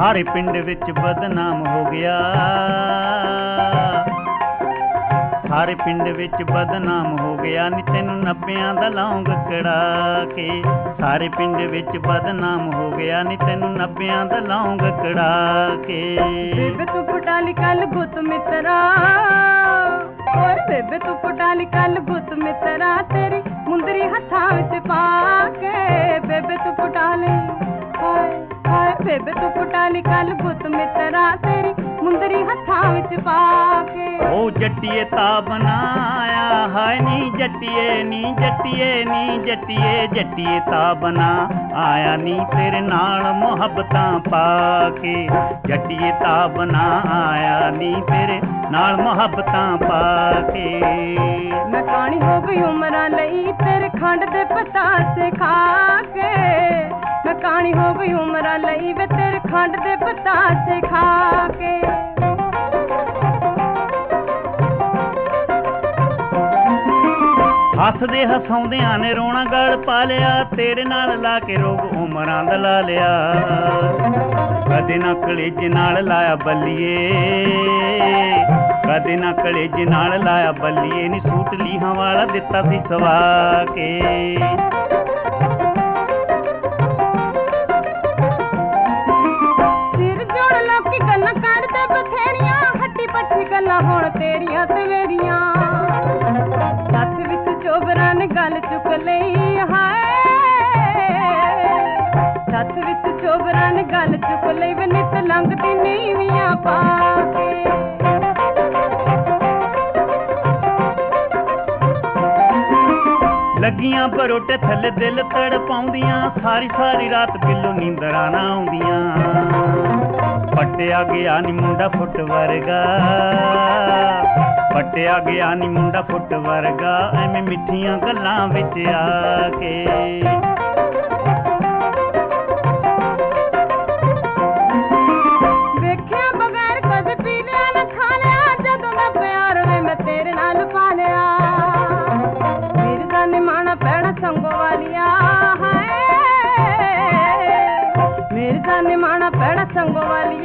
ਸਾਰੇ ਪਿੰਡ ਵਿੱਚ ਬਦਨਾਮ ਹੋ ਗਿਆ, ਸਾਰੇ ਪਿੰਡ ਵਿੱਚ ਬਦਨਾਮ ਹੋ ਗਿਆ ਨੀ ਤੈਨੂੰ 90 ਦਾ ਲੌਂਗ ਕੜਾ ਕੇ। ਸਾਰੇ ਪਿੰਡ ਵਿੱਚ ਬਦਨਾਮ ਹੋ ਗਿਆ ਨੀ ਤੈਨੂੰ 90 ਦਾ ਲੌਂਗ ਕੜਾ ਕੇ। ਬੇਬੇ ਤੂੰ ਪਟਾਲੀ ਕੱਲ ਗੁੱਤ ਮਿੱਤਰਾ, ਓਏ ਬੇਬੇ ਤੂੰ ਪਟਾਲੀ ਕੱਲ ਗੁੱਤ ਮਿੱਤਰਾ, ਤੇਰੀ ਮੁੰਦਰੀ ਹੱਥਾਂ ਵਿੱਚ ਪਾ ਕੇ। ਬੇਬੇ ਤੂੰ ਪਟਾਲੀ ਹਾਏ ਹਾਏ, ਬੇਬੇ ਤੂੰ ਪਟਾਲੀ ਕੱਲ ਗੁੱਤ ਮਿੱਤਰਾ, ਤੇਰੀ ਮੁੰਦਰੀ ਹੱਥਾਂ ਵਿੱਚ ਪਾ ਕੇ। ਉਹ ਜੱਟੀਏ ਤਾ ਬਣਾਇਆ ਹਾਏ ਨੀ ਜੱਟੀਏ ਨੀ ਜੱਟੀਏ ਨੀ ਜੱਟੀਏ, ਜੱਟੀਏ ਤਾ ਬਣਾ ਆਇਆ ਨੀ ਤੇਰੇ ਨਾਲ ਮੁਹੱਬਤਾਂ ਪਾ ਕੇ। ਜੱਟੀਏ ਤਾ ਬਣਾ ਆਇਆ ਨੀ ਤੇਰੇ ਨਾਲ ਮੁਹੱਬਤਾਂ ਪਾ ਕੇ। ਮੈਂ ਕਾਣੀ ਹੋ ਗਈ ਉਮਰਾਂ ਲਈ ਤੇਰੇ ਖੰਡ ਦੇ ਪਤਾਸੇ ਖਾ ਕੇ। ਮੈਂ ਕਾਣੀ ਹੋ ਗਈ ਉਮਰਾਂ ਲਈ ਵੇ ਤੇਰੇ ਖੰਡ ਦੇ ਪਤਾਸੇ ਖਾ ਕੇ। ਹੱਸਦੇ ਹਸਾਉਂਦਿਆਂ ਨੇ ਰੋਣਾ ਗਲ ਪਾ ਲਿਆ, ਤੇਰੇ ਨਾਲ ਲਾ ਕੇ ਰੋਗ ਉਮਰਾਂ ਦਾ ਲਾ ਲਿਆ। ਕਦੇ ਨਾ ਕਲੇਜੇ ਨਾਲ ਲਾਇਆ ਬੱਲੀਏ, ਕਦੇ ਨਾ ਕਲੇਜੇ ਨਾਲ ਲਾਇਆ ਬੱਲੀਏ ਨੀ ਸੂਟ ਲੀਹਾਂ ਵਾਲਾ ਦਿੱਤਾ ਸੀ ਸਵਾ ਕੇ। ਸਿਰ ਜੋੜ ਲੋਕੀ ਗੱਲਾਂ ਕਰਦੇ ਬਥੇਰੀਆਂ, ਹੱਟੀ ਪੱਠੀ ਗੱਲਾਂ ਹੁਣ ਤੇਰੀਆਂ ਤੇ ਮੇਰੀਆਂ। ਹੱਥ ਵਿੱਚ ਚੋਬਰਾਂ ਨੇ ਗੱਲ ਚੁੱਕ ਲਈ ਹਾਏ, ਹੱਥ ਵਿੱਚ ਚੋਬਰਾਂ ਨੇ ਗੱਲ ਚੁੱਕ ਲਈ ਵੇ ਨਿੱਤ ਲੰਘਦੀ ਨੀਵੀਆਂ ਪਾ ਕੇ। ਲੱਗੀਆਂ ਬਰੋਟੇ ਥੱਲੇ ਦਿਲ ਤੜਪਾਉਂਦੀਆਂ, ਸਾਰੀ ਸਾਰੀ ਰਾਤ ਬਿੱਲੋ ਨੀਂਦਰਾਂ ਨਾ ਆਉਂਦੀਆਂ। ਪੱਟਿਆ ਗਿਆ ਨੀ ਮੁੰਡਾ ਫੁੱਟ ਵਰਗਾ, ਪੱਟਿਆ ਗਿਆ ਨੀ ਮੁੰਡਾ ਫੁੱਟ ਵਰਗਾ, ਐਵੇਂ ਮਿੱਠੀਆਂ ਗੱਲਾਂ ਵਿੱਚ ਆ ਕੇ। ਵੇਖਿਆ ਬਗੈਰ ਕਦੇ ਪੀ ਲਿਆ ਨਾ ਖਾ ਲਿਆ, ਜਦੋਂ ਦਾ ਪਿਆਰ ਵੇ ਮੈਂ ਤੇਰੇ ਨਾਲ ਪਾ ਲਿਆ। ਮੇਰੇ ਦਾ ਨਿਮਾਣਾ ਪੈਣਾ ਸੰਗੋ ਵਾਲੀਆ ਹਾਏ, ਮੇਰੇ ਦਾ ਨਿਮਾਣਾ ਪੈਣਾ ਸੰਗੋ ਵਾਲੀਆ।